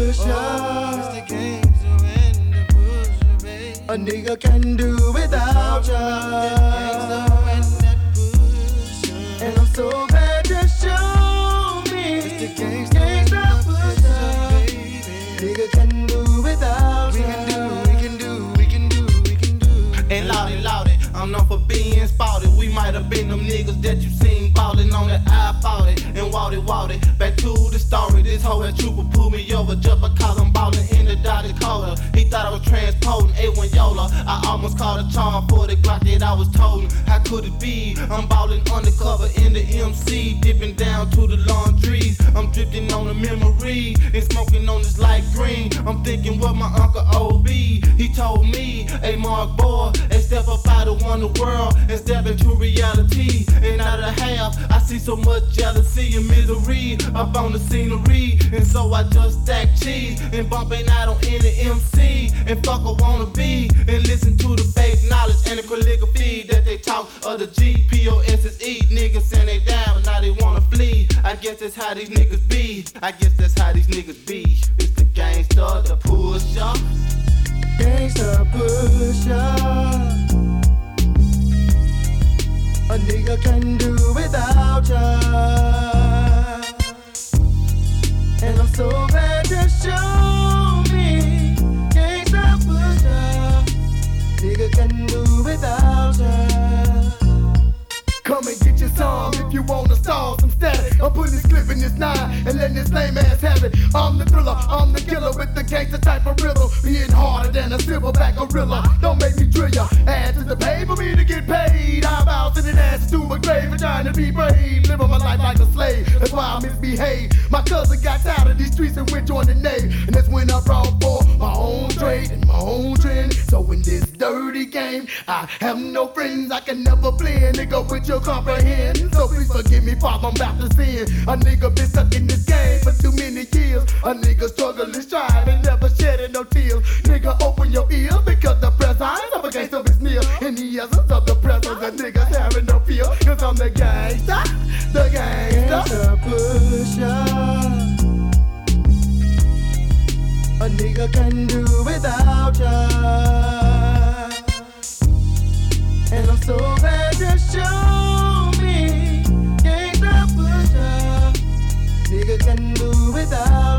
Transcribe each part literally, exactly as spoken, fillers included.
pusher. Oh, it's the gangster and the pusher, baby. A nigga can do without ya. And I'm so glad you show me. It's the gangster Gangsta and the pusher, baby. nigga can do without We ya. can do, we can do, we can do, we can do. And loudy, loudy, I'm known for being spouted. We might have been them niggas that you seen ballin' on the iPod and wouty wouty. Back to the story, this hoe had trooper pulled me over just because I'm ballin' in the dotted color. He thought I was transporting A one Yola. I almost caught a charm for the Glock that I was toting. How could it be? I'm ballin' undercover in the M C, dipping down to the laundries. I'm drifting on the memory and smoking on this light green. I'm thinking what my uncle O B, he told me, hey Mark boy, hey step up out of one world and step into reality. And out of half, I see so much jealousy and misery up on the scenery. And so I just stack cheese and bumping out on any M C. And fuck I wanna be and listen to the fake knowledge and the calligraphy that they talk of the G P O S S E. Niggas saying they down, now they wanna flee. I guess that's how these niggas be. I guess that's how these niggas be. It's the gangster, the pusher. Gangsta pusher. A nigga can do without ya. And I'm so glad you show me. Gangsta pusher, nigga can do without ya. Come and get your song if you wanna stall some static. I'm putting this clip in this nine and letting this lame ass have it. I'm the thriller, I'm the killer with the gangster type of rhythm. Being harder than a silverback gorilla. Don't make me drill ya. Add to the pay for me to get paid. I'm bouncing an ass to a grave and trying to be brave. Living my life like a slave, that's why I misbehave. My cousin got tired of these streets and went join the Navy. And that's when I brought for my own trade and my own trend. So in this dirty game, I have no friends. I can never blend, nigga, with your comprehend. So please forgive me, Father, I'm about to sin. A nigga been stuck in this game for too many years. A nigga struggling, striving, never shedding no tears. Nigga, open your ears because the presence of a gangster is near. In the essence of the presence, a nigga having no fear. Cause I'm the gangster, the gangster. Gangsta pusher. A nigga can do without ya. And I'm so glad you show me. Gangsta pusher, nigga can do without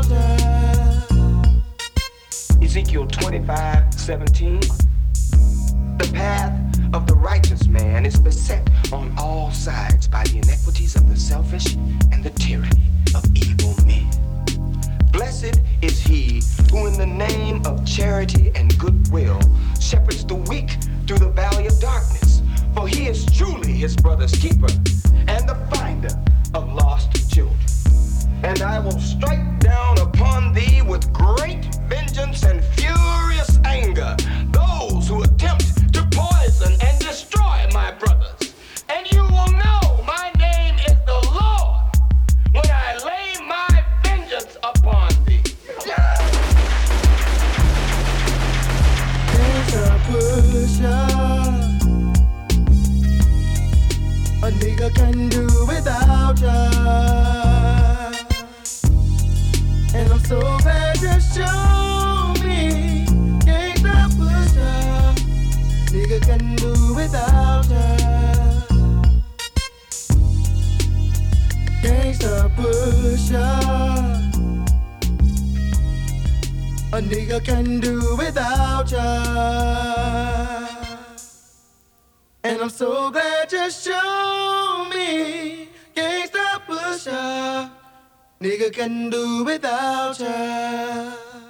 ya. Ezekiel twenty-five seventeen. The path of the righteous man is beset on all sides by the iniquities of the selfish and the tyranny of evil men. Blessed is he who in the name of charity and goodwill shepherds the weak through the valley of darkness, for he is truly his brother's keeper and the finder of lost children. And I will strike down upon thee with great vengeance and furious anger those who attempt to poison and destroy my brothers. And you will know my name is the Lord when I lay my vengeance upon thee. Gangsta pusher. A nigga can do without ya. And I'm so glad you show me. Gangsta pusher, nigga can do without ya. Gangsta pusher. A nigga can do without ya. And I'm so glad you show me. Gangsta pusher, nigga can do without ya.